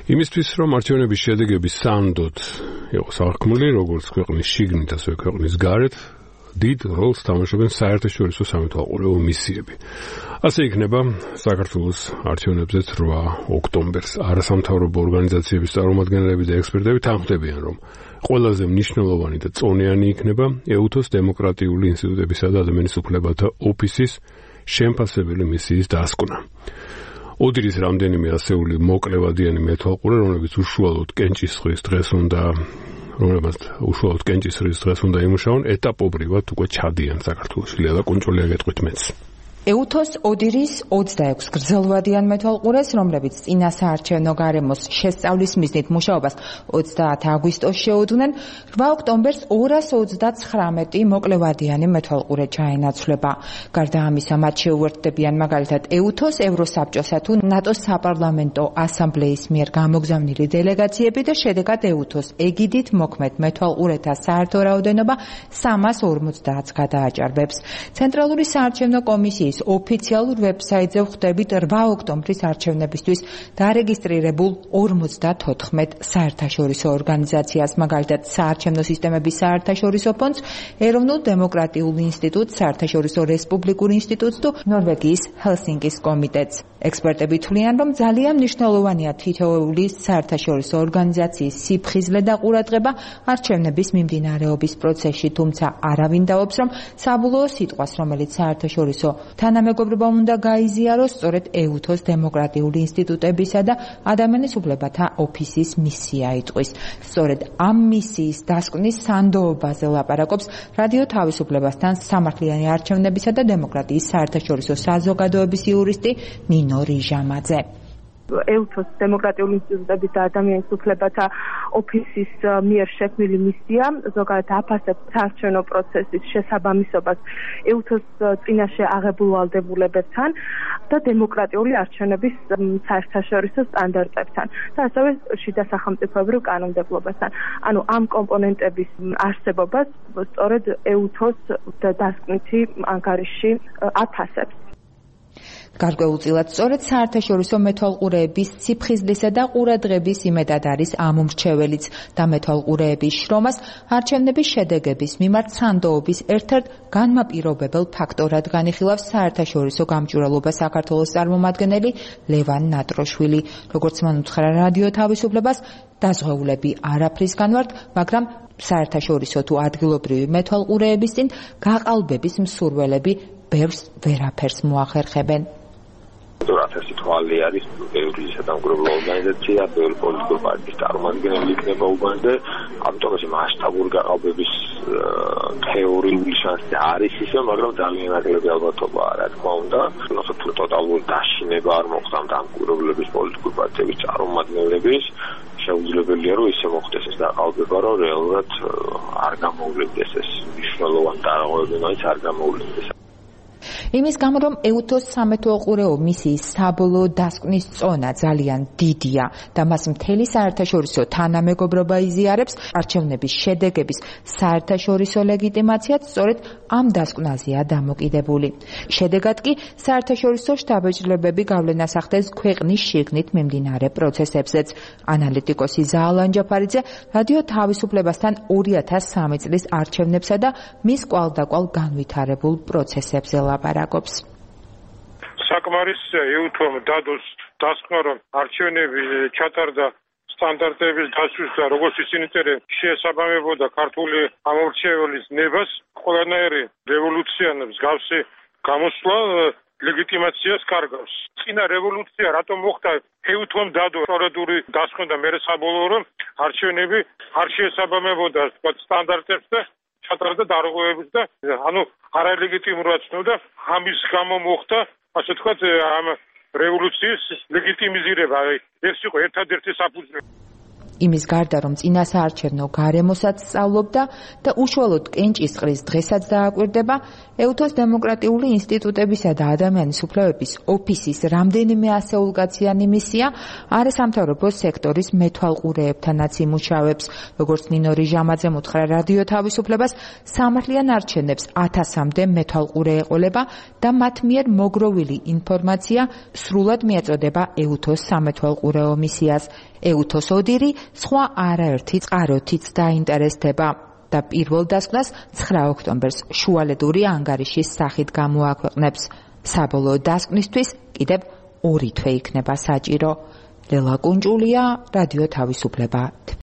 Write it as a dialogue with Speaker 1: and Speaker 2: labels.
Speaker 1: იმისთვის, რომ არჩევნების შედეგები სანდოდ იყოს აღქმული, როგორც ქვეყნის შიგნით, ასე ქვეყნის გარეთ, დიდ როლს თამაშობენ საერთაშორისო სამეთვალყურეო მისიები. ასე იქნება საქართველოს არჩევნებზე 8 ოქტომბერს არასამთავრობო ორგანიზაციების წარმომადგენლები და ექსპერტები თანხმდებიან, რომ ყველაზე მნიშვნელოვანი და წონიანი იქნება ეუთოს დემოკრატიული ინსტიტუტებისა და ადამიანის უფლებათა ოფისის შემფასებელი მისიის დასკვნა. ოდირის რამდენიმე ასეული მოკლევადიანი მეთვალყურე, რომლებიც უშუალოდ კენჭისყრის დღეს უნდა იმუშაონ, ეტაპობრივად უკვე ჩადიან საქართველოში. ლელა კუნჭულია გეტყვით მეც.
Speaker 2: ეუთოს ოდირის 26 გრძელვადიან მეთვალყურეს, რომლებიც წინა საარჩევნო გარემოს შესწავლის მიზნით მუშაობას 30 აგვისტოს შეუდგნენ, 8 ოქტომბერს 239 მოკლევადიანი მეთვალყურე ჩაენაცვლება. გარდა ამისა, მათ შეუერთდებიან მაგალითად ეუთოს, ევროსაბჭოსა თუ ნატოს საპარლამენტო ასამბლეის მიერ გამოგზავნილი დელეგაციები და შედეგად ეუთოს ეგიდით მოქმედ მეთვალყურეთა საერთო რაოდენობა 350-ს გადააჭარბებს. ცენტრალური საარჩევნო კომისიის ოფიციალურ ვებსაიტზე ვხვდებით 8 ოქტომბრის არჩევნებისთვის დარეგისტრირებულ 54 საერთაშორისო ორგანიზაციას, მაგალითად საარჩევნო სისტემების საერთაშორისო ფონდს, ეროვნულ დემოკრატიულ ინსტიტუტს, საერთაშორისო რესპუბლიკურ ინსტიტუტს თუ ნორვეგიის ჰელსინკის კომიტეტს. ექსპერტები თვლიან, რომ ძალიან მნიშვნელოვანია თითოეული საერთაშორისო ორგანიზაციის სიფხიზლე და ყურადღება არჩევნების მიმდინარეობის პროცესში, თუმცა არავინ დაობს, რომ საბოლოო სიტყვას, რომელიც საერთაშორისო თანამეგობრობა უნდა გაიზიაროს, სწორედ ეუთოს დემოკრატიული ინსტიტუტებისა და ადამიანის უფლებათა ოფისის მისია იტყვის. სწორედ ამ მისიის დასკვნის სანდოობაზე ლაპარაკობს რადიო თავისუფლებასთან სამართლიანი არჩევნებისა და დემოკრატიის საერთაშორისო საზოგადოების იურისტი ნინო რიჟამაძე.
Speaker 3: ეუთოს დემოკრატიული ინსტიტუტების და ადამიანის უფლებათა ოფისის მიერ შექმნილი მისია ზოგადად აფასებს საარჩევნო პროცესის შესაბამისობას ეუთოს წინაშე აღებულ ვალდებულებებთან და დემოკრატიული არჩევნების საერთაშორისო სტანდარტებთან და ასევე შიდა სახელმწიფოებრივ კანონმდებლობასთან. ანუ ამ კომპონენტების არსებობას სწორედ ეუთოს დასკვნითი ანგარიში აფასებს.
Speaker 2: გარკვეულწილად სწორედ საერთაშორისო მეთვალყურეების სიფხიზლისა და ყურადღების იმედად არის ამომრჩეველიც და მეთვალყურეების შრომას არჩევნების შედეგების მიმართ სანდოობის ერთ-ერთ განმაპირობებელ ფაქტორად განიხილავს საერთაშორისო გამჭვირვალობა საქართველოს წარმომადგენელი ლევან ნატროშვილი. როგორც მან უთხრა რადიო თავისუფლებას, დაზღვეულები არაფრისგან ვართ, მაგრამ საერთაშორისო თუ ადგილობრივი მეთვალყურეების წინ გაყალბების მსურველები ბევრს ვერაფერს მოახერხებენ.
Speaker 4: Afasi თვალი არის ბევრი სადამკვირვებლო ორგანიზაცია, ბევრი პოლიტიკური პარტიის წარმომადგენელი იქნება უბანზე, ამიტომ ეს მასშტაბური გაყალბების თეორიული შანსი არის ისე, მაგრამ ძალიან ნაკლები ალბათობაა, რა თქმა უნდა. ნახოთ ტოტალური დაშინება არ მოხდა დამკვირვებლების პოლიტიკური პარტიების წარმომადგენლების, შეუძლებელია რომ ისე მოხდეს ეს გაყალბება, რომ რეალურად არ გამოვლენდეს ეს მნიშვნელოვანი დარღვევები, მაინც არ გამოვლენდეს.
Speaker 2: იმის გამო, რომ ეუთოს სამეთვალყურეო მისიის საბოლოო დასკვნის წონა ძალიან დიდია და მას მთელი საერთაშორისო თანამეგობრობა იზიარებს, არჩევნების შედეგების საერთაშორისო ლეგიტიმაციაც სწორედ ამ დასკვნაზეა დამოკიდებული. შედეგად კი საერთაშორისო შტაბ-ბიჭებები გავლენას ახდენს ქვეყნის შიგნით მიმდინარე პროცესებზეც. ანალიტიკოსი ზაალან ჯაფარიძე რადიო თავისუფლებასთან 2003 წლის არჩევნებსა და მის კვალდაკვალ განვითარებულ პროცესებზე ლაპარაკობს.
Speaker 5: საკმარისია ეუთომ დადოს დასკვნა, რომ არჩევნები ჩატარდა სტანდარტების დაცვის და როგორც ისინი წერენ, შეესაბამებოდა ქართული ამორჩეველის ნებას, ყველანაირი რევოლუცია მსგავსი გამოსვლა ლეგიტიმაციას კარგავს. წინა რევოლუცია რატომ მოხდა? ეუთომ დადო სწორედური დასკვნა და მერე საბოლოო რომ არჩევნები არ შეესაბამებოდა სტანდარტებს და ჩატარდა დარღვევებს და ანუ არალეგიტიმურად ცნობდა, ამის გამო მოხდა ასე ვთქვათ ამ რევოლუციის ლეგიტიმიზირება. ეს იყო ერთადერთი საფუძველი.
Speaker 2: იმის გარდა, რომ წინასაარჩევნო გარემოსაც სწავლობდა და უშუალოდ კენჭისყრის დღესაც დააკვირდება, ეუთოს დემოკრატიული ინსტიტუტებისა და ადამიანის უფლებების ოფისის რამდენიმე ასეულგაციანი მისია არასამთავრობო სექტორის მეთვალყურეებთანაც იმუშავებს. Როგორც ნინო რიჟამაძემ უთხრა რადიო თავისუფლებას, სამართლიან არჩევნებს 1000-მდე მეთვალყურე ეყოლება და მათ მიერ მოგროვილი ინფორმაცია სრულად მიეწოდება ეუთოს სამეთვალყურეო მისიას. ეუთოს ოდირი სხვა არაერთი წყაროთიც დაინტერესდება და პირველ დასკვნას 9 ოქტომბერს შუალედური ანგარიშის სახით გამოაქვეყნებს. საბოლოო დასკვნისთვის კიდევ 2 თვე იქნება საჭირო. ლელა კუნჭულია, რადიო თავისუფლება.